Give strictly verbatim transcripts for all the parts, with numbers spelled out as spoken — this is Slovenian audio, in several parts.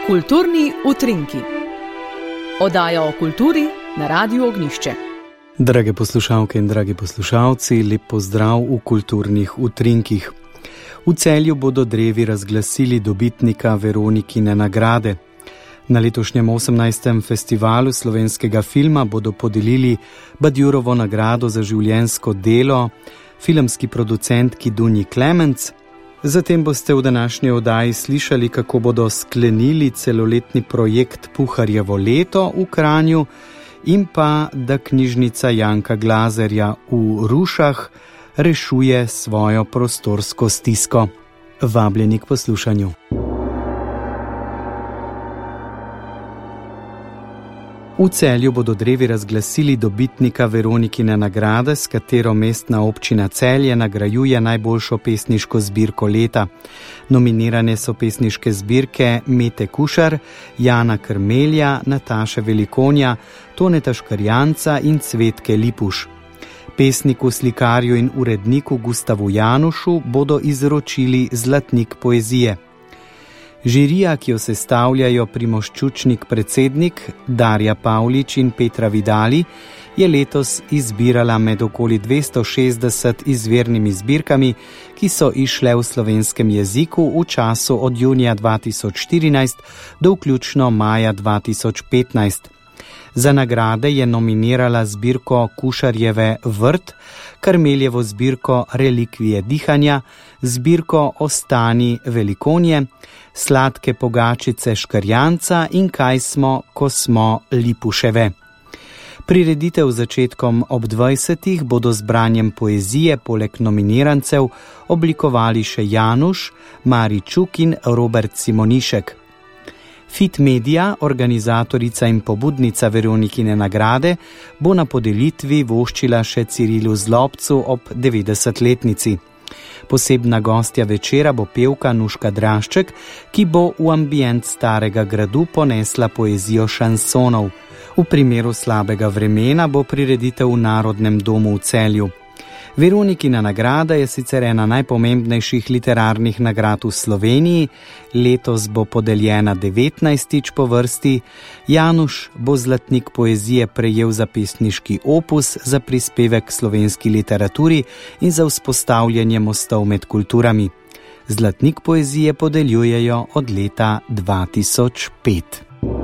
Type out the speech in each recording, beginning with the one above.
Kulturni utrinki. Oddaja o kulturi na Radiu Ognjišče. Drage poslušalke in dragi poslušalci, lep pozdrav v Kulturnih utrinkih. V Celju bodo drevi razglasili dobitnika Veronikine nagrade. Na letošnjem osemnajstem festivalu slovenskega filma bodo podelili Badjurovo nagrado za življenjsko delo filmski producentki Dunji Klemenc. Zatem boste v današnji oddaji slišali, kako bodo sklenili celoletni projekt Puharjevo leto v Kranju in pa, da knjižnica Janka Glazerja v Rušah rešuje svojo prostorsko stisko. Vabljeni k poslušanju. V Celju bodo drevi razglasili dobitnika Veronikine nagrade, s katero mestna občina Celje nagrajuje najboljšo pesniško zbirko leta. Nominirane so pesniške zbirke Mete Kušar, Jana Krmelja, Nataše Velikonja, Toneta Škarjanca in Cvetke Lipuš. Pesniku, slikarju in uredniku Gustavu Janušu bodo izročili zlatnik poezije. Žirija, ki jo sestavljajo Primož Čučnik predsednik, Darja Pavlič in Petra Vidali, je letos izbirala med okoli dvesto šestdeset izvirnimi zbirkami, ki so išle v slovenskem jeziku v času od junija dva tisoč štirinajst do vključno maja dva tisoč petnajst. Za nagrade je nominirala zbirko Kušarjeve Vrt, Krmeljevo zbirko Relikvije dihanja, zbirko Ostani Velikonje, Sladke pogačice Škarjanca in Kaj smo, ko smo Lipuševe. Prireditev začetkom ob dvajsetih bodo z branjem poezije poleg nominirancev oblikovali še Januš, Mari Čuk in Robert Simonišek. Fit Media, organizatorica in pobudnica Veronikine nagrade, bo na podelitvi voščila še Cirilu Zlobcu ob devetdesetletnici. Posebna gostja večera bo pevka Nuška Drašček, ki bo v ambient Starega gradu ponesla poezijo šansonov. V primeru slabega vremena bo prireditev v Narodnem domu v Celju. Veronikina nagrada je sicer ena najpomembnejših literarnih nagrad v Sloveniji, letos bo podeljena devetnajstič po vrsti. Januš bo zlatnik poezije prejel za pesniški opus, za prispevek slovenski literaturi in za vzpostavljanje mostov med kulturami. Zlatnik poezije podeljujejo od leta dva tisoč pet.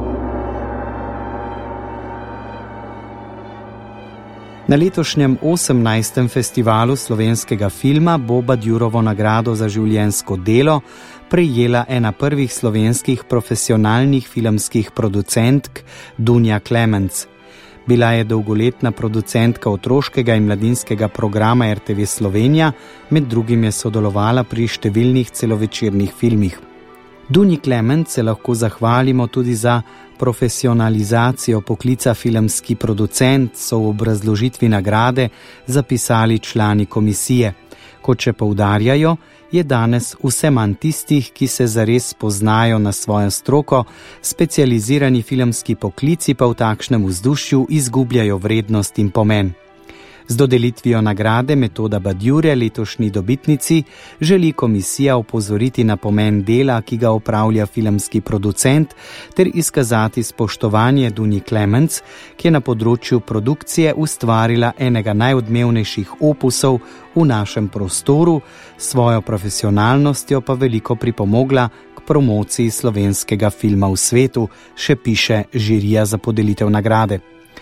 Na letošnjem osemnajstem festivalu slovenskega filma bo Badjurovo nagrado za življenjsko delo prejela ena prvih slovenskih profesionalnih filmskih producentk Dunja Klemenc. Bila je dolgoletna producentka otroškega in mladinskega programa er te ve Slovenija, med drugim je sodelovala pri številnih celovečernih filmih. Dunji Klemenc se lahko zahvalimo tudi za profesionalizacijo poklica filmski producent, so v obrazložitvi nagrade zapisali člani komisije. Kot še poudarjajo, je danes vse manj tistih, ki se zares spoznajo na svojo stroko, specializirani filmski poklici pa v takšnem vzdušju izgubljajo vrednost in pomen. Z dodelitvijo nagrade Metoda Badjure letošnji dobitnici želi komisija opozoriti na pomen dela, ki ga opravlja filmski producent, ter izkazati spoštovanje Dunji Klemenc, ki je na področju produkcije ustvarila enega najodmevnejših opusov v našem prostoru, svojo profesionalnostjo pa veliko pripomogla k promociji slovenskega filma v svetu, še piše žirija za podelitev nagrade.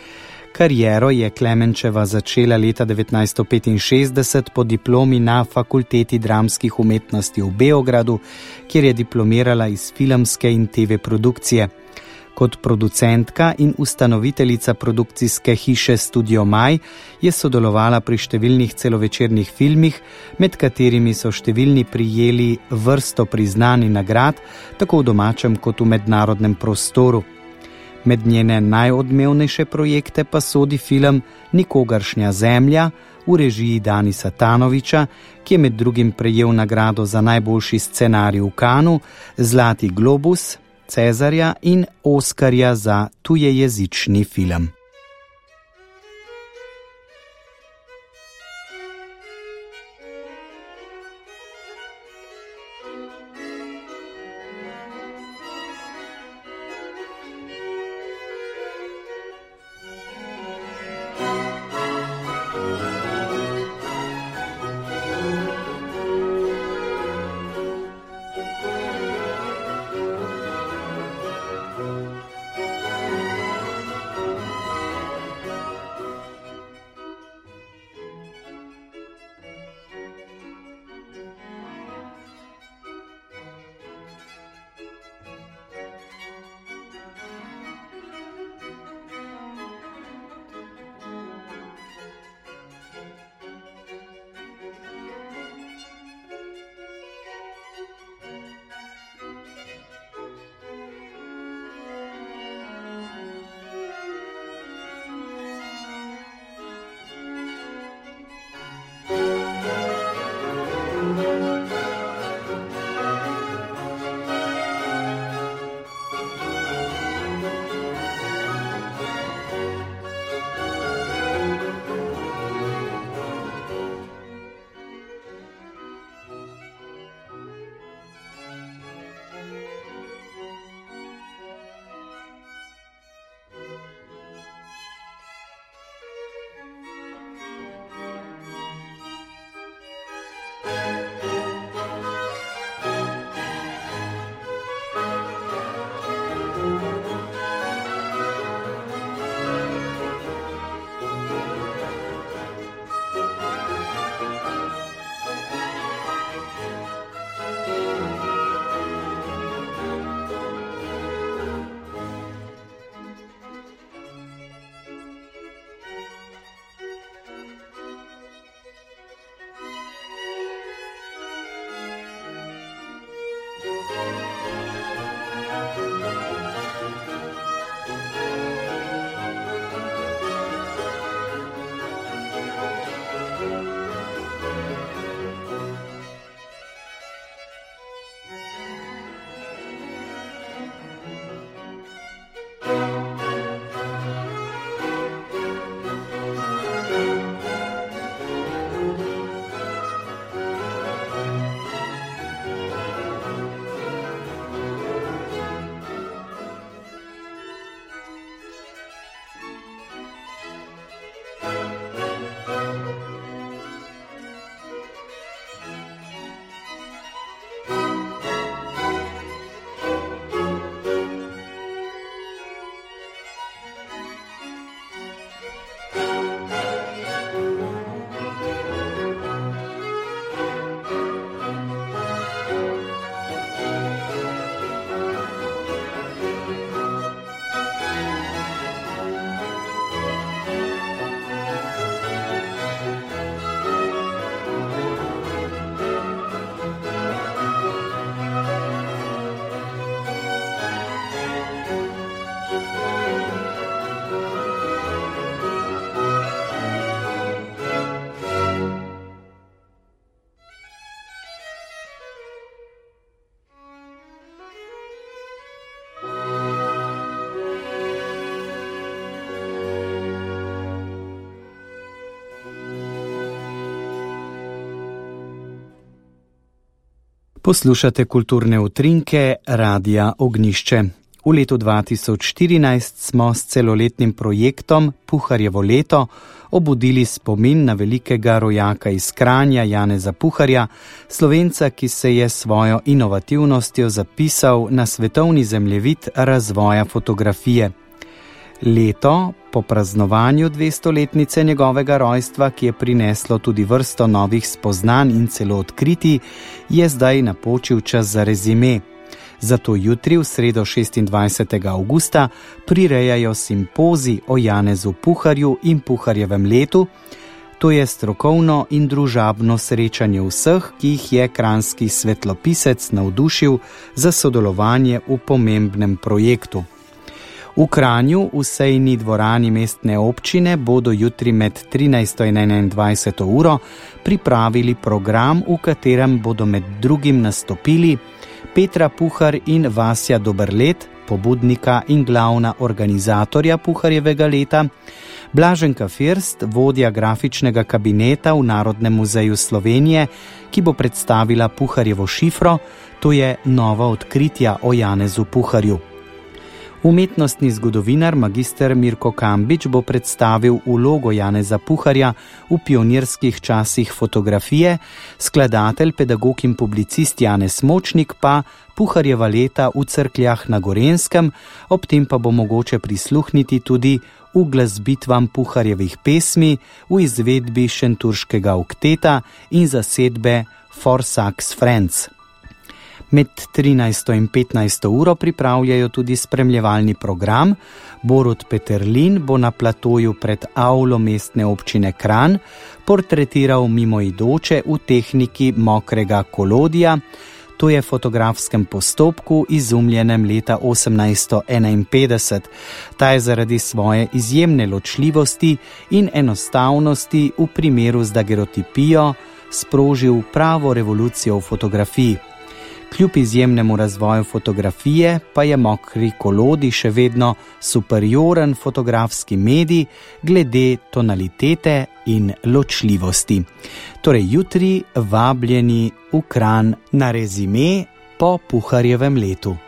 Kariero je Klemenčeva začela leta devetnajststo petinšestdeset po diplomi na Fakulteti dramskih umetnosti v Beogradu, kjer je diplomirala iz filmske in te ve produkcije. Kot producentka in ustanoviteljica produkcijske hiše Studio Maj je sodelovala pri številnih celovečernih filmih, med katerimi so številni prijeli vrsto priznanj in nagrad, tako v domačem kot v mednarodnem prostoru. Med njene najodmevnejše projekte pa sodi film Nikogaršnja zemlja v režiji Danisa Tanovića, ki je med drugim prejel nagrado za najboljši scenarij v Kanu, Zlati globus, Cezarja in Oskarja za tujejezični film. Poslušate kulturne utrinke Radia Ognišče. V letu dva tisoč štirinajst smo s celoletnim projektom Puharjevo leto obudili spomin na velikega rojaka iz Kranja Janeza Puharja, Slovenca, ki se je svojo inovativnostjo zapisal na svetovni zemljevid razvoja fotografije. Leto po praznovanju dvestoletnice njegovega rojstva, ki je prineslo tudi vrsto novih spoznanj in celo odkritij, je zdaj napočil čas za rezime. Zato jutri, v sredo šestindvajsetega avgusta, prirejajo simpozij o Janezu Puharju in Puharjevem letu. To je strokovno in družabno srečanje vseh, ki jih je kranjski svetlopisec navdušil za sodelovanje v pomembnem projektu. V Kranju, v sejni dvorani mestne občine, bodo jutri med trinajsto in enaindvajseto uro pripravili program, v katerem bodo med drugim nastopili Petra Puhar in Vasja Dobrlet, pobudnika in glavna organizatorja Puharjevega leta, Blaženka First, vodja grafičnega kabineta v Narodnem muzeju Slovenije, ki bo predstavila Puharjevo šifro, to je nova odkritja o Janezu Puharju. Umetnostni zgodovinar magister Mirko Kambič bo predstavil vlogo Janeza Puharja v pionirskih časih fotografije, skladatelj, pedagog in publicist Janez Močnik pa Puharjeva leta v Cerkljah na Gorenjskem, ob tem pa bo mogoče prisluhniti tudi uglasbitvam Puharjevih pesmi v izvedbi šentjurškega okteta in zasedbe For Sax Friends. Med trinajsto in petnajsto uro pripravljajo tudi spremljevalni program. Borut Peterlin bo na platoju pred avlo mestne občine Kranj portretiral mimoidoče v tehniki mokrega kolodija, to je fotografskem postopku izumljenem leta osemnajststo enainpetdeset. Ta je zaradi svoje izjemne ločljivosti in enostavnosti v primeru z dagerotipijo sprožil pravo revolucijo v fotografiji. Kljub izjemnemu razvoju fotografije pa je mokri kolodi še vedno superioren fotografski medij glede tonalitete in ločljivosti. Torej jutri vabljeni v Kranj na rezime po Puharjevem letu.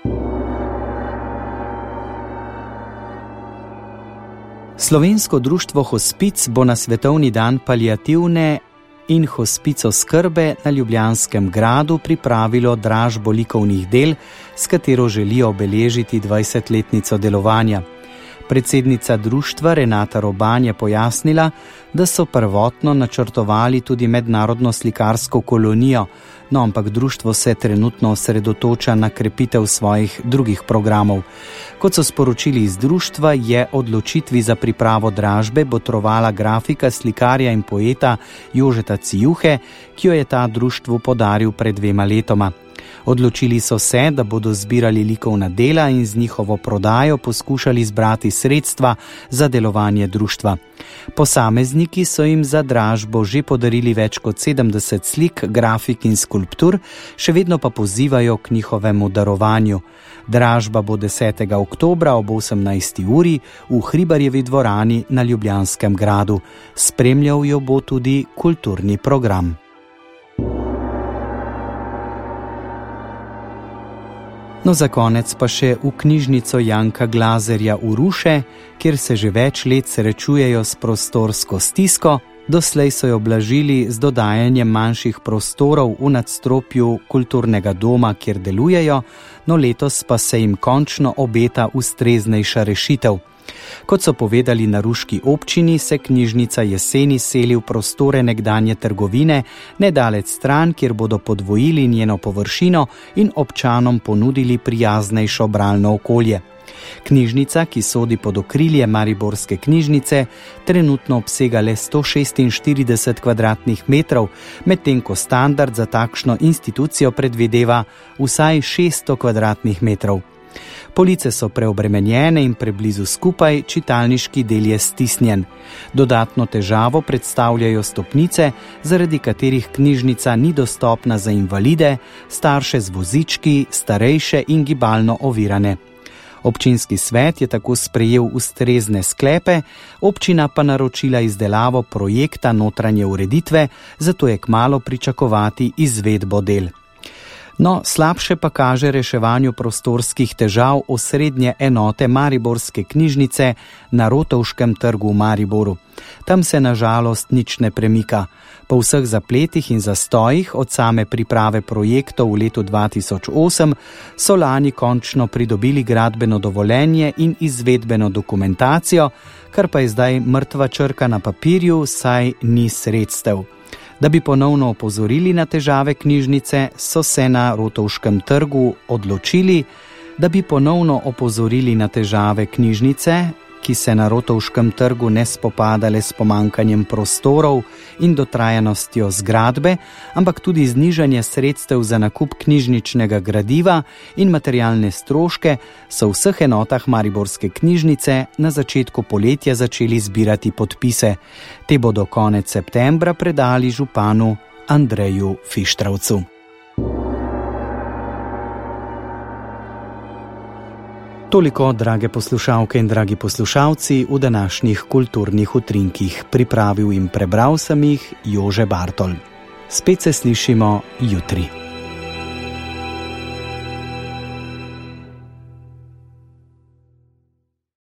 Slovensko društvo Hospic bo na svetovni dan paliativne in hospico skrbe na Ljubljanskem gradu pripravilo dražbo likovnih del, s katero želijo obeležiti dvajsetletnico delovanja. Predsednica društva Renata Roban je pojasnila, da so prvotno načrtovali tudi mednarodno slikarsko kolonijo, no ampak društvo se trenutno osredotoča na krepitev svojih drugih programov. Kot so sporočili iz društva, je odločitvi za pripravo dražbe botrovala grafika, slikarja in poeta Jožeta Cijuhe, ki jo je ta društvu podaril pred dvema letoma. Odločili so se, da bodo zbirali likovna dela in z njihovo prodajo poskušali zbrati sredstva za delovanje društva. Posamezniki so jim za dražbo že podarili več kot sedemdeset slik, grafik in skulptur, še vedno pa pozivajo k njihovemu darovanju. Dražba bo desetega oktobra ob osemnajsti uri v Hribarjevi dvorani na Ljubljanskem gradu. Spremljal jo bo tudi kulturni program. No, za konec pa še v knjižnico Janka Glazerja v Ruše, kjer se že več let srečujejo s prostorsko stisko. Doslej so jo blažili z dodajanjem manjših prostorov v nadstropju kulturnega doma, kjer delujejo, no letos pa se jim končno obeta ustreznejša rešitev. Kot so povedali na ruški občini, se knjižnica jeseni seli v prostore nekdanje trgovine, nedalec stran, kjer bodo podvojili njeno površino in občanom ponudili prijaznejšo bralno okolje. Knjižnica, ki sodi pod okrilje Mariborske knjižnice, trenutno obsega le sto šestinštirideset kvadratnih metrov, medtem ko standard za takšno institucijo predvideva vsaj šeststo kvadratnih metrov. Police so preobremenjene in preblizu skupaj, čitalniški del je stisnjen. Dodatno težavo predstavljajo stopnice, zaradi katerih knjižnica ni dostopna za invalide, starše z vozički, starejše in gibalno ovirane. Občinski svet je tako sprejel ustrezne sklepe, občina pa naročila izdelavo projekta notranje ureditve, zato je kmalu pričakovati izvedbo del. No, slabše pa kaže reševanju prostorskih težav osrednje enote Mariborske knjižnice na Rotovškem trgu v Mariboru. Tam se na žalost nič ne premika. Po vseh zapletih in zastojih od same priprave projektov v letu dva tisoč osem so lani končno pridobili gradbeno dovoljenje in izvedbeno dokumentacijo, kar pa je zdaj mrtva črka na papirju, saj ni sredstev. Da bi ponovno opozorili na težave knjižnice, so se na Rotovškem trgu odločili, da bi ponovno opozorili na težave knjižnice, ki se na Rotovškem trgu ne spopadale s pomankanjem prostorov in dotrajanostjo zgradbe, ampak tudi znižanje sredstev za nakup knjižničnega gradiva in materialne stroške, so v vseh enotah Mariborske knjižnice na začetku poletja začeli zbirati podpise. Te bodo konec septembra predali županu Andreju Fištravcu. Toliko, drage poslušalke in dragi poslušalci, v današnjih kulturnih utrinkih. Pripravil in prebral sem jih Jože Bartol. Spet se slišimo jutri.